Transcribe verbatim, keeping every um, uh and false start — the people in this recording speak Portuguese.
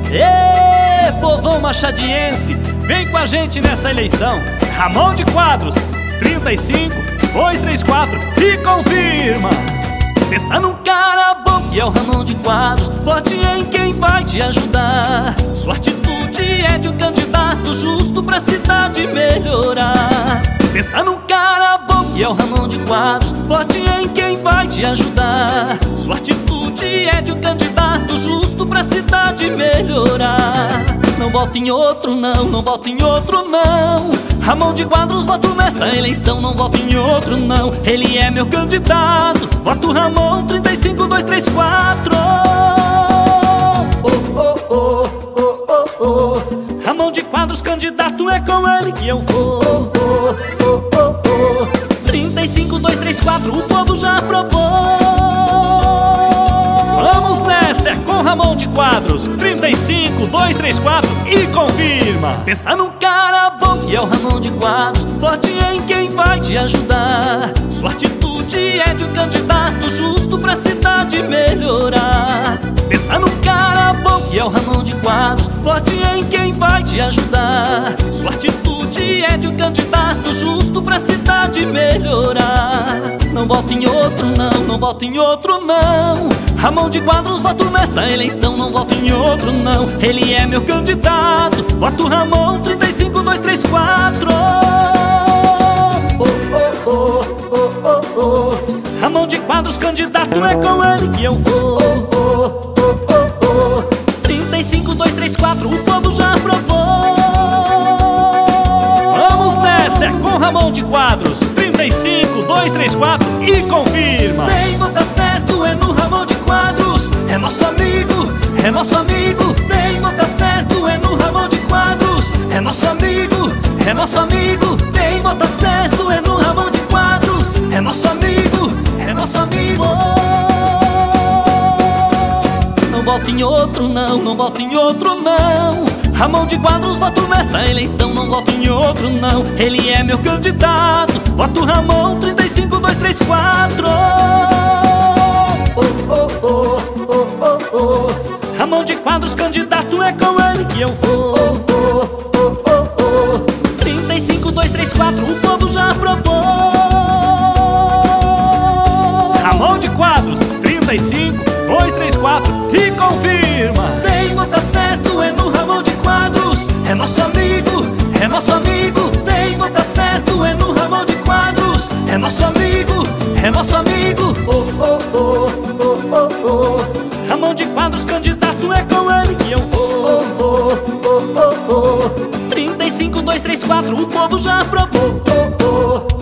Ê, povão machadiense, vem com a gente nessa eleição. Ramon de Quadros, trinta e cinco, dois três quatro e confirma. Pensa num cara bom que é o Ramon de Quadros, vote em quem vai te ajudar. Sua atitude é de um candidato justo pra cidade melhorar. Pensa num cara bom que é o Ramon de Quadros, vote em quem vai te ajudar. Sua atitude é de um candidato justo pra cidade melhorar. Não vote em outro não, não vote em outro não. Ramon de Quadros, voto nessa eleição, não voto em outro não. Ele é meu candidato, voto Ramon trinta e cinco, dois três quatro. Oh, oh, oh, oh, oh, oh. Ramon de Quadros, candidato, é com ele que eu vou. Oh, oh, oh, oh, oh. trinta e cinco, dois três quatro, o povo já aprovou. Vamos nessa, é com Ramon de Quadros, trinta e cinco, dois três quatro e confirma. Pensa num cara bom que é o Ramon de Quadros, vote em quem vai te ajudar. Sua atitude é de um candidato justo pra cidade melhorar. Pensa num cara bom que é o Ramon de Quadros, vote em quem vai te ajudar. Sua atitude é de um candidato justo pra cidade melhorar. Não vote em outro não, não vote em outro não. Ramon de Quadros, voto nessa eleição, não voto em outro não. Ele é meu candidato, voto Ramon trinta e cinco, dois três quatro. Oh, oh, oh, oh, oh, oh. Ramon de Quadros, candidato, é com ele que eu vou. Oh, oh, oh, oh. trinta e cinco, dois três quatro, o povo já aprovou. Vamos nessa, é com Ramon de Quadros, trinta e cinco, dois três quatro e confirma. Quem vota certo é no Ramon de Quadros, é nosso amigo, é nosso amigo. Quem vota certo é no Ramon de Quadros, é nosso amigo, é nosso amigo. Quem vota certo é no Ramon de Quadros, é nosso amigo, é nosso amigo. Não vote em outro não, não vote em outro não. Ramon de Quadros, voto nessa eleição, não voto em outro não. Ele é meu candidato, voto Ramon trinta e cinco, dois três quatro. Oh, oh, oh, oh, oh, oh. Ramon de Quadros, candidato, é com ele que eu vou. Oh, oh, oh, oh. trinta e cinco, dois três quatro, o povo já aprovou. Ramon de Quadros, trinta e cinco, dois três quatro e confirma. Quem vota certo é no Ramon de Quadros, é nosso amigo, é nosso amigo. Quem vota certo é no Ramon de Quadros, é nosso amigo, é nosso amigo. Oh, oh, oh, oh, oh, oh. Ramon de Quadros, candidato, é com ele que eu vou. Oh, oh, oh, oh, oh. trinta e cinco, dois três quatro, o povo já aprovou. Oh, oh.